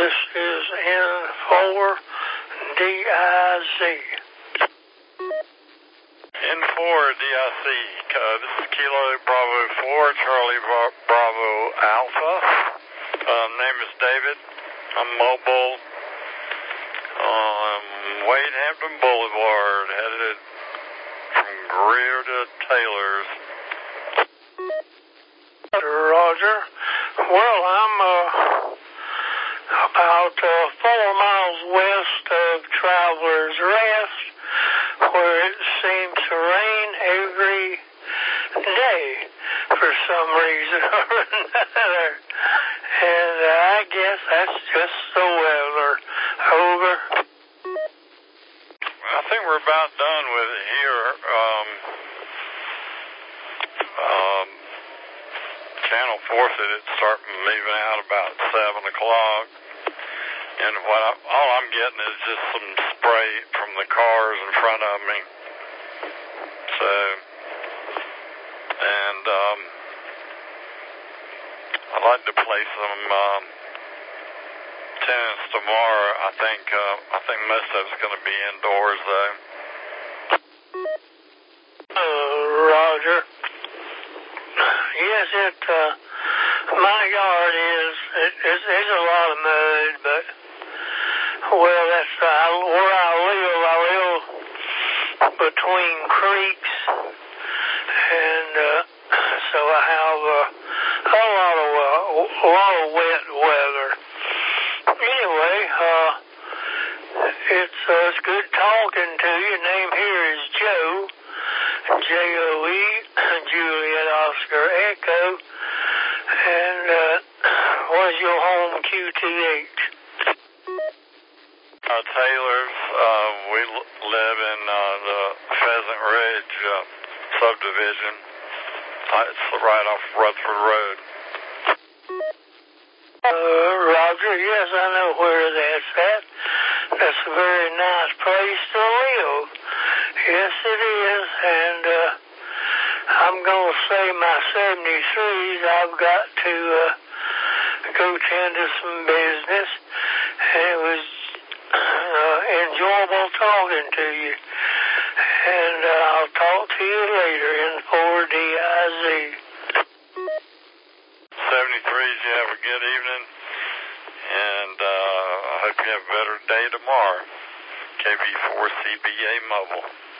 This is N4DIZ. N4DIC. This is Kilo Bravo 4, Charlie Bravo Alpha. Name is David. I'm mobile on Wade Hampton Boulevard, headed from Greer to Taylor's. Roger. Well, I'm about 4 miles west of Traveler's Rest, where it seems to rain every day for some reason or another. And I guess that's just the weather. Over. I think we're about done with it here. Channel 4 said it'd start leaving out about 7 o'clock. And all I'm getting is just some spray from the cars in front of me. So, and I'd like to play some tennis tomorrow. I think most of it's going to be indoors though. Roger. Yes, my yard it's a lot of mud, but well, that's where I live between creeks, and so I have a lot of wet weather. Anyway, it's good talking to you. Name here is Joe, Joe, Juliet Oscar Echo, and where's your home QTH? Taylor's. We live in the Pheasant Ridge subdivision. It's right off Rutherford Road. Roger, yes, I know where that's at. That's a very nice place to live. Yes, it is, and I'm going to say my 73s, I've got to go tend to some business, and it was enjoyable talking to you. And I'll talk to you later in 4DIZ. 73s, you have a good evening, and I hope you have a better day tomorrow. KB4CBA Mobile.